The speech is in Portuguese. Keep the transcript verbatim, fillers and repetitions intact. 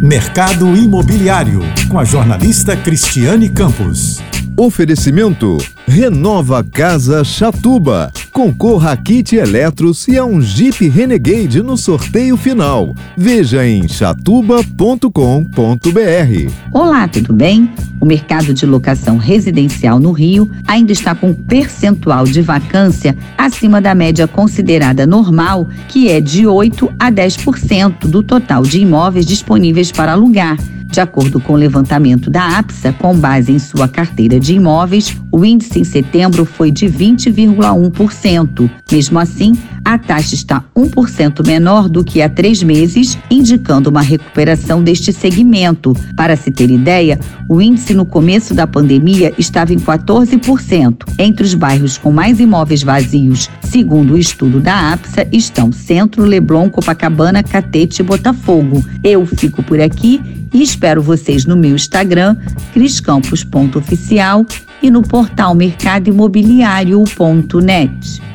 Mercado Imobiliário, com a jornalista Cristiane Campos. Oferecimento: Renova Casa Chatuba. Concorra a kit Eletros e a um Jeep Renegade no sorteio final. Veja em chatuba ponto com ponto br. Olá, tudo bem? O mercado de locação residencial no Rio ainda está com percentual de vacância acima da média considerada normal, que é de oito a dez por cento do total de imóveis disponíveis para alugar. De acordo com o levantamento da APSA, com base em sua carteira de imóveis, o índice em setembro foi de vinte vírgula um por cento. Mesmo assim, a taxa está um por cento menor do que há três meses, indicando uma recuperação deste segmento. Para se ter ideia, o índice no começo da pandemia estava em quatorze por cento. Entre os bairros com mais imóveis vazios, segundo o estudo da APSA, estão Centro, Leblon, Copacabana, Catete e Botafogo. Eu fico por aqui e espero vocês no meu Instagram, cris campos ponto oficial, e no portal mercado imobiliário ponto net.